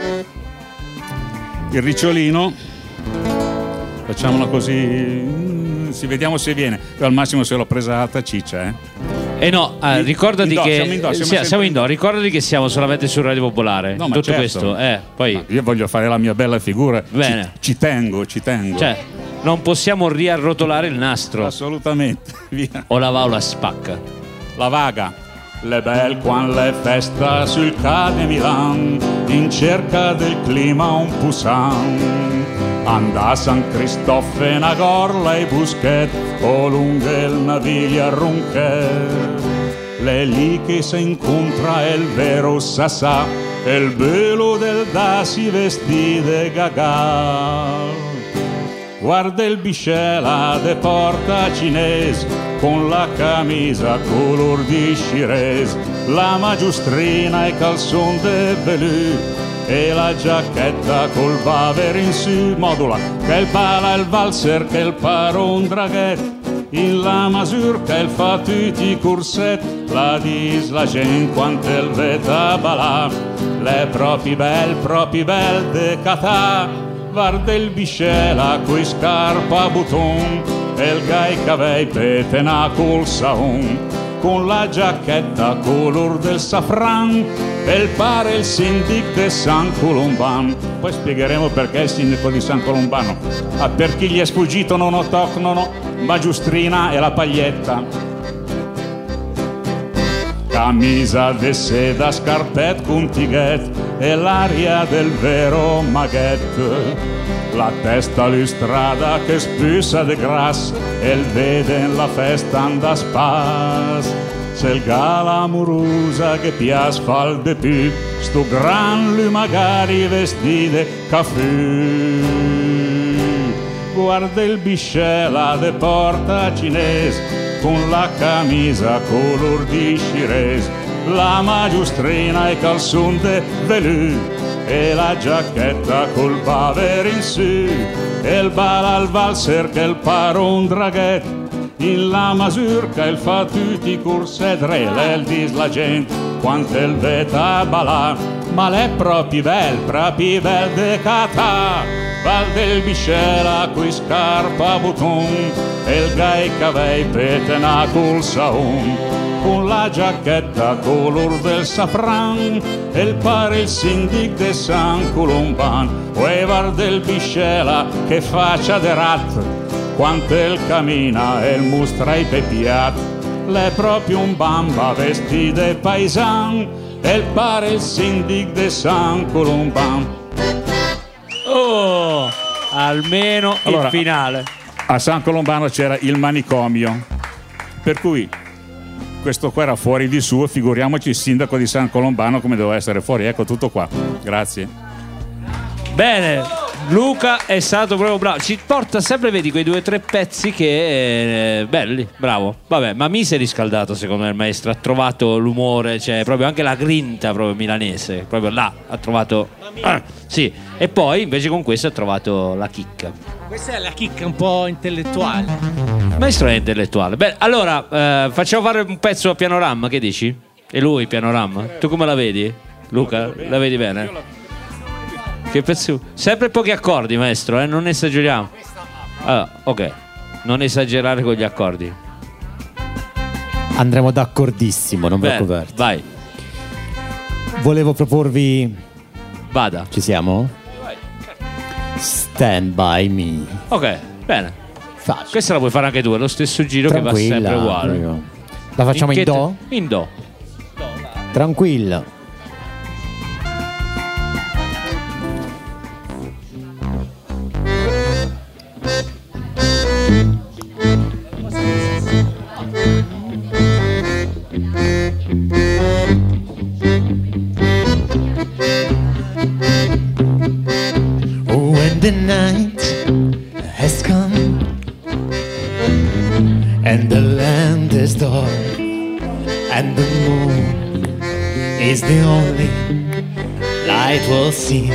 S8: Il ricciolino, facciamola così, si vediamo se viene, io al massimo se l'ho presa alta ciccia, eh.
S2: Eh no, eh, ricordati
S8: Indò,
S2: che
S8: siamo indò, siamo
S2: siamo, siamo
S8: sempre
S2: indò, ricordati che siamo solamente su Radio Popolare.
S8: No, ma
S2: tutto
S8: certo.
S2: questo, eh, poi
S8: Ma io voglio fare la mia bella figura.
S2: Bene.
S8: Ci, ci tengo, ci tengo.
S2: cioè, non possiamo riarrotolare il nastro
S8: Assolutamente. Via.
S2: o la va o la spacca.
S8: La vaga. Le belle quando le festa sul Ca de Milan, in cerca del clima un poussin. Anda a San Cristoffe, Nagorla e Busquet, o lungo il Naviglia Ronquet. Le lì che si incontra il vero sassà, e il bello del da si vestì gaga. Guarda il biscella de porta cinese, con la camisa color di Shirez, la magiustrina e calzon de velù, e la giacchetta col baver in su, modula, che il pala il valser, che il paron draghet, in la mazurka il fa tutti i corset, la dis la gente quanto il veta balà, le propi bel, propi bel de catà, guarda il biscella coi scarpa a button, e il gai cavei petena col saon, con la giacchetta color del safran, e il pare il sindic de San Colomban. Poi spiegheremo perché il sindaco di San Colombano. Ah, per chi gli è sfuggito non autoctono, magiustrina e la paglietta. Camisa de seda, scarpette con tighet, e l'aria del vero maghet. La testa lustrada che spusa de gras, e il vede in la festa anda spas. Se il gala amorusa che piace fal de più, sto gran lui magari vestide caffè. Guarda il biscella de porta cinese, con la camisa color di Shirez, la magiustrina e calzon de velù, e la giacchetta col baver in su, e il bal al valser che il paron draghet, in la mazurka il fa tutti i corset, re il dis la gente quanto il veta balà, ma l'è proprio bel, proprio bel de catà, val del biscella coi scarpa a button, e il gai cavei petena col saon, con la giacchetta color del safran, e il pare il sindic de San Colomban, e var del biscella che faccia de rat, quanto il camina e il mostra i pepiat, l'è proprio un bamba vestite paisan, e il pare il sindic de San Colomban.
S2: Oh, almeno
S8: Allora,
S2: il finale.
S8: A San Colombano c'era il manicomio, per cui questo qua era fuori di suo, figuriamoci il sindaco di San Colombano come doveva essere fuori. Ecco, tutto qua. Grazie.
S2: Bene, Luca è stato proprio bravo. Ci porta sempre, vedi, quei due o tre pezzi che eh, belli, bravo. Vabbè, ma mi si è riscaldato secondo me il maestro. Ha trovato l'umore, cioè proprio anche la grinta proprio milanese. Proprio là ha trovato. Ah, sì. E poi invece con questo ha trovato la chicca.
S6: Questa è la chicca un po' intellettuale.
S2: Il maestro è intellettuale. Beh, allora eh, facciamo fare un pezzo a Pianoramma, che dici? E lui Pianoramma? Tu come la vedi? Luca, la vedi bene? Che pezzo? Sempre pochi accordi, maestro, eh? Non esageriamo. Allora, ok, non esagerare con gli accordi.
S4: Andremo d'accordissimo, non
S2: Bene,
S4: preoccuparti.
S2: vai.
S4: Volevo proporvi.
S2: Vada.
S4: Ci siamo? Stand by me.
S2: Ok, bene.
S6: Facile.
S2: Questa la puoi fare anche tu, è lo stesso giro che va sempre uguale.
S4: Prego. La facciamo in, in do?
S2: In do.
S4: Tranquilla.
S5: When the night has come and the land is dark and the moon is the only light we'll see.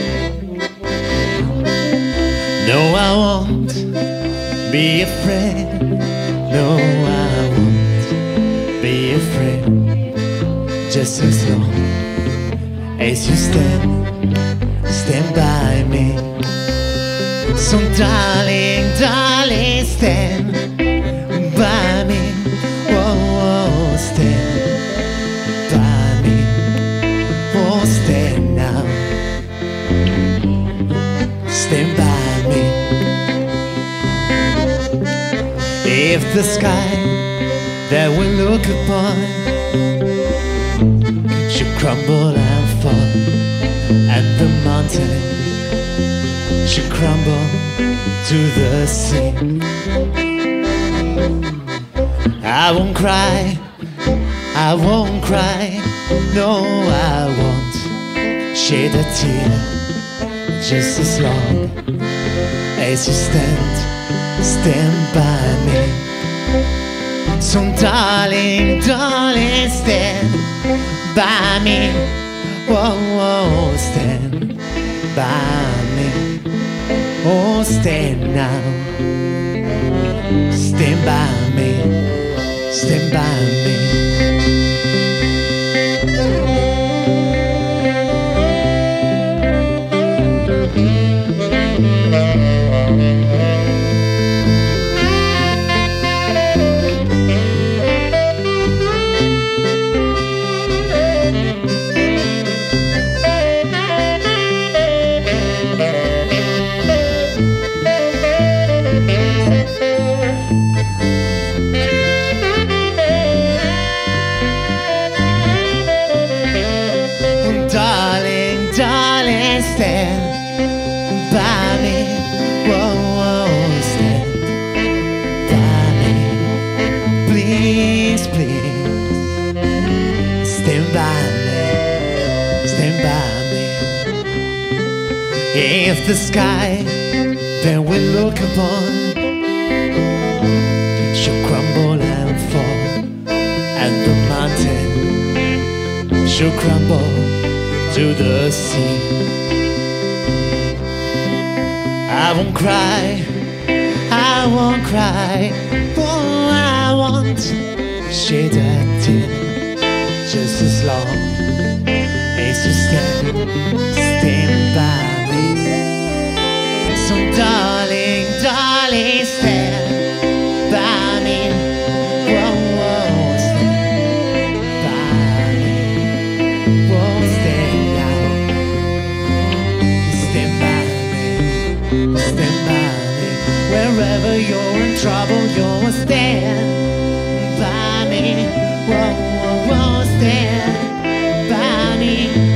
S5: No, I won't be afraid. No, I won't be afraid. Just as long as you stand, stand by me. So darling, darling, stand by me. Whoa, whoa, stand by me. Oh, stand now. Stand by me. If the sky that we look upon should crumble and fall, and the mountain should crumble to the sea, I won't cry, I won't cry, no, I won't shed a tear. Just as long as you stand, stand by me. So darling, darling, stand by me. Whoa, whoa, stand by me. Oh, stand now. Stand by me. Stand by me. If the sky that we look upon should crumble and fall, and the mountain should crumble to the sea, I won't cry, I won't cry, oh, I won't shed a tear. Just as long as you stand, stand by. So darling, darling, stand by me. Whoa, whoa, stand by me. Whoa, stand now. Stand by me. Stand by me. Wherever you're in trouble, you'll stand by me. Whoa, whoa, whoa, stand by me.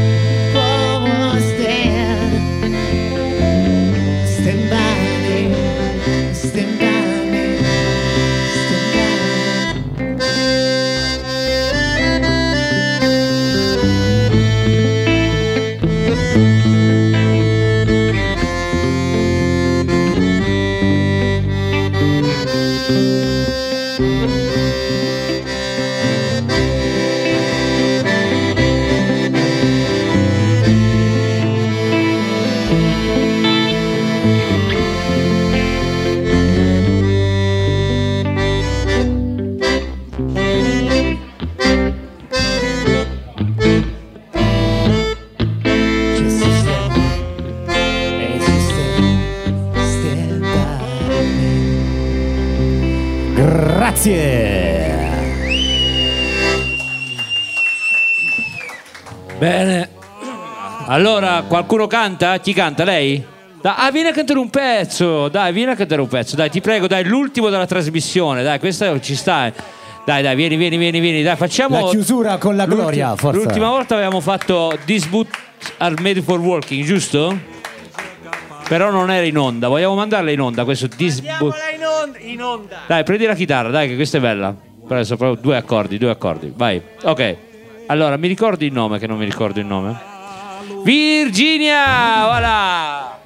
S2: Bene, allora qualcuno canta? Chi canta? Lei? Da, ah, vieni a cantare un pezzo, dai, vieni a cantare un pezzo, dai, ti prego, dai, l'ultimo della trasmissione, dai, questa ci sta. Dai, dai, vieni, vieni, vieni, vieni, dai, facciamo
S4: la chiusura con la gloria,
S2: l'ultima,
S4: forza.
S2: L'ultima volta avevamo fatto These Boots Are Made for Walking, giusto? Però non era in onda, vogliamo mandarla in onda questo These Boots.
S6: in onda, in onda.
S2: Dai, prendi la chitarra, dai, che questa è bella. Però sono proprio due accordi, due accordi, vai. Ok, allora, mi ricordi il nome, che non mi ricordo il nome? Virginia, voilà.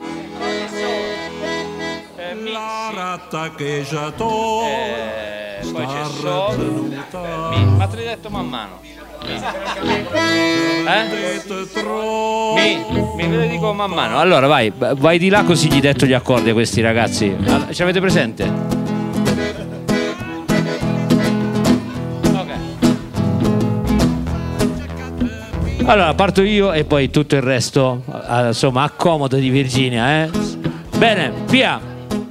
S2: Eh,
S9: La rattacheggiato
S2: eh, poi c'è so, eh, mi, ma te l'hai detto man mano. Eh? Mi, mi ve lo dico man mano. Allora vai, vai di là così gli detto gli accordi a questi ragazzi. Ci avete presente? Allora parto io e poi tutto il resto, insomma, a comodo di Virginia, eh? Bene, via!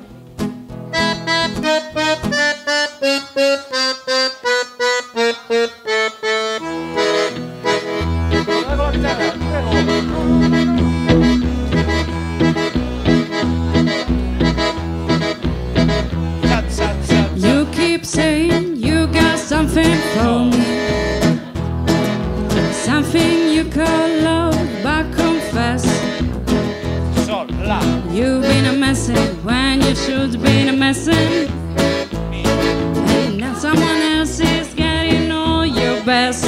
S10: You keep saying you got something for me, something you call love, but confess you've been a messin' when you should be a messin', and now someone else is getting all your best.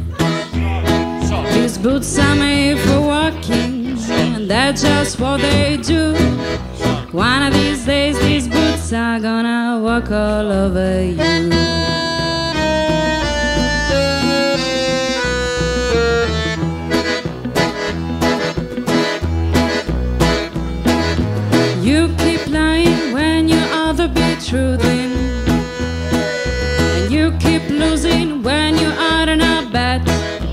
S10: These boots are made for walking, and that's just what they do. One of these days these boots are gonna walk all over you. You keep lying when you ought to be truthing, and you keep losing when you ought to not bet.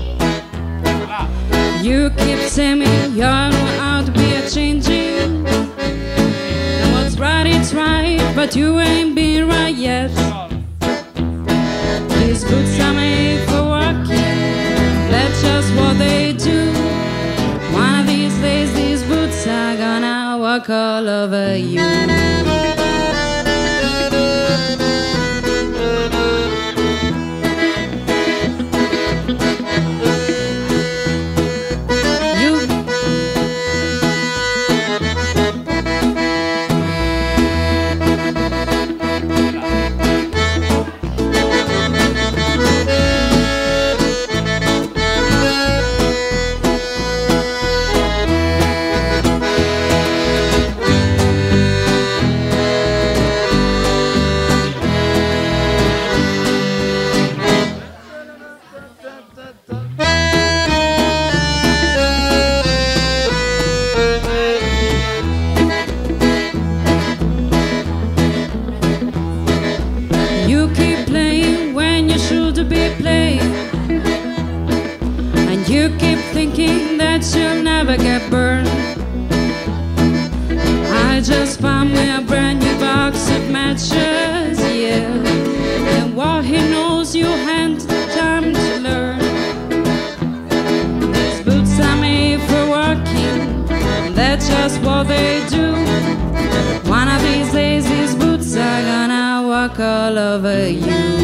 S10: You keep saying you're out to be a changing, and what's right it's right, but you ain't been right yet. These boots are made for walking, that's just what they do. One of these days these boots are gonna walk all over you. You keep playing when you should be playing, and you keep thinking that you'll never get burned. I just found me a brand new box of matches, yeah, and what he knows you had time to learn. These boots are made for walking, and that's just what they do. One of these days these boots are gonna walk all over you.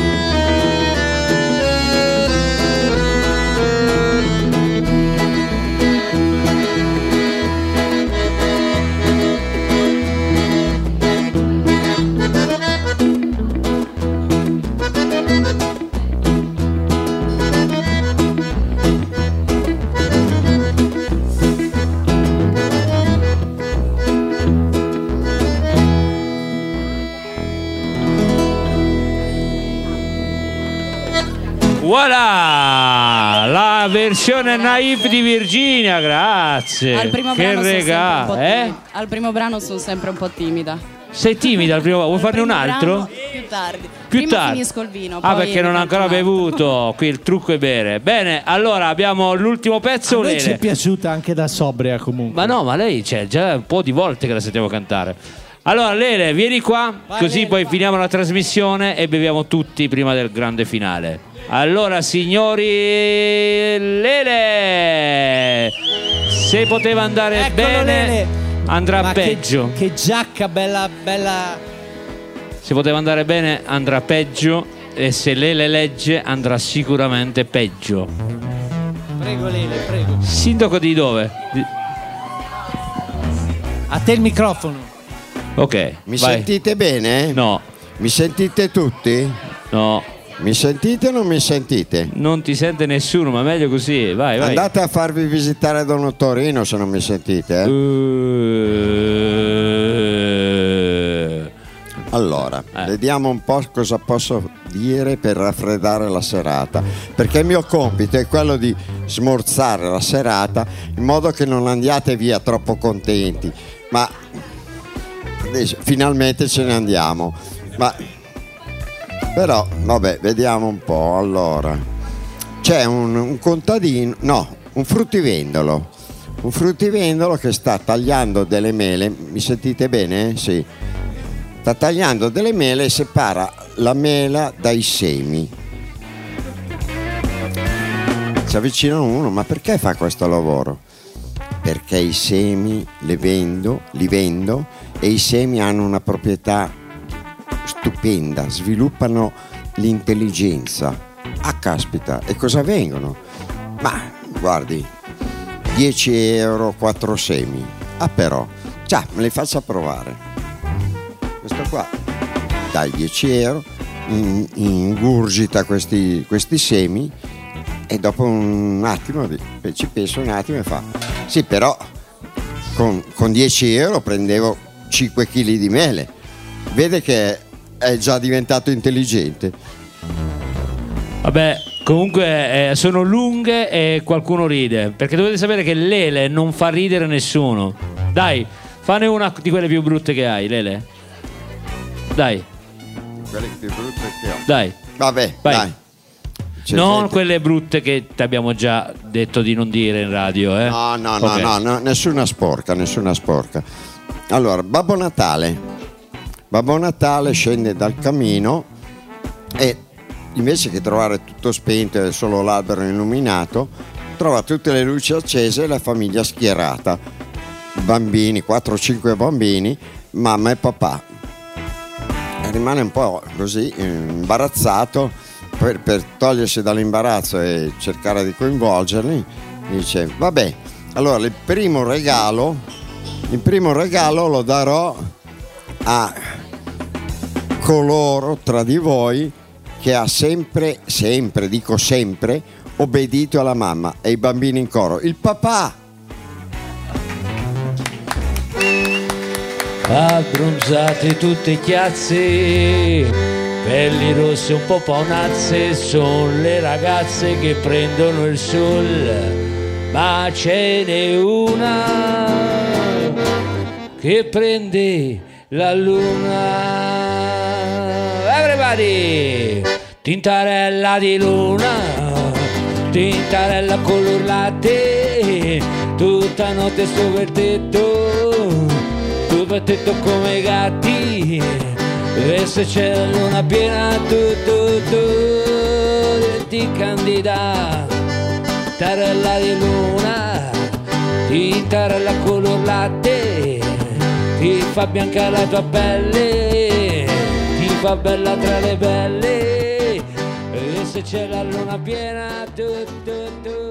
S2: Voilà, la versione naif di Virginia, grazie.
S11: Al primo
S2: che
S11: brano
S2: regà,
S11: sono
S2: eh?
S11: Al primo brano sono sempre un po' timida.
S2: Sei timida al primo, vuoi farne un
S11: Primo
S2: altro?
S11: brano, più tardi.
S2: Più
S11: Prima
S2: tardi.
S11: finisco il vino.
S2: Ah,
S11: poi
S2: perché non ha ancora bevuto. Qui il trucco è bere. Bene, allora abbiamo l'ultimo pezzo.
S6: A noi ci è
S2: Lele.
S6: piaciuta anche da sobria comunque.
S2: Ma no, ma lei c'è già un po' di volte che la sentiamo cantare. Allora Lele, vieni qua,
S6: Vai,
S2: così
S6: Lele,
S2: poi
S6: vai.
S2: finiamo la trasmissione e beviamo tutti prima del grande finale. Allora signori, Lele, se poteva andare
S6: Eccolo,
S2: bene,
S6: Lele.
S2: andrà
S6: Ma
S2: peggio.
S6: Che, che giacca bella bella.
S2: Se poteva andare bene andrà peggio, e se Lele legge andrà sicuramente peggio.
S6: Prego Lele, prego.
S2: Sindaco di dove? Di...
S6: A te il microfono.
S2: Ok.
S12: Mi
S2: vai.
S12: sentite bene?
S2: No.
S12: Mi sentite tutti?
S2: No.
S12: Mi sentite o non mi sentite?
S2: Non ti sente nessuno, ma meglio così. Vai, vai.
S12: Andate a farvi visitare Don Ottorino se non mi sentite. Eh?
S2: Uh...
S12: Allora,
S2: eh.
S12: vediamo un po' cosa posso dire per raffreddare la serata, perché il mio compito è quello di smorzare la serata in modo che non andiate via troppo contenti, ma adesso, finalmente ce ne andiamo. Ma però, vabbè, vediamo un po'. Allora, c'è un, un contadino, no, un fruttivendolo, un fruttivendolo che sta tagliando delle mele. Mi sentite bene? Sì. Sta tagliando delle mele e separa la mela dai semi. Si avvicina uno, ma perché fa questo lavoro? Perché i semi li vendo, li vendo e i semi hanno una proprietà stupenda, sviluppano l'intelligenza. Ah, caspita, e cosa vengono? Ma guardi, dieci euro, quattro semi. Ah, però, già, me li faccia provare. Questo qua dai dieci euro, ingurgita questi, questi semi e dopo un attimo ci penso un attimo e fa sì, però con, con dieci euro prendevo cinque chili di mele. Vede che è già diventato intelligente.
S2: Vabbè, comunque eh, sono lunghe e qualcuno ride, perché dovete sapere che Lele non fa ridere nessuno. Dai, fanne una di quelle più brutte che hai, Lele. Dai.
S12: Quelle più brutte che ho.
S2: Dai.
S12: Vabbè,
S2: vai.
S12: Dai. C'è
S2: non
S12: gente...
S2: quelle brutte che ti abbiamo già detto di non dire in radio, eh?
S12: No, no, no,
S2: okay.
S12: no, no, nessuna sporca, nessuna sporca. Allora, Babbo Natale. Babbo Natale scende dal camino e invece che trovare tutto spento e solo l'albero illuminato, trova tutte le luci accese e la famiglia schierata. Bambini, quattro o cinque bambini, mamma e papà. E rimane un po' così imbarazzato. Per, per togliersi dall'imbarazzo e cercare di coinvolgerli, dice vabbè, allora il primo regalo il primo regalo lo darò a coloro tra di voi che ha sempre, sempre, dico sempre, obbedito alla mamma. E i bambini in coro, il papà.
S3: Abbronzate tutte chiazze, pelli rosse un po' paonazze, sono le ragazze che prendono il sole, ma ce n'è una che prende la luna. Everybody! Tintarella di luna, tintarella color latte, tutta notte sopra il tetto, tu per tetto come i gatti. E se c'è la luna piena, tu, tu, tu ti candida. Tarella di luna, tintarella color latte, ti fa bianca la tua pelle, ti fa bella tra le belle. E se c'è la luna piena, tu, tu, tu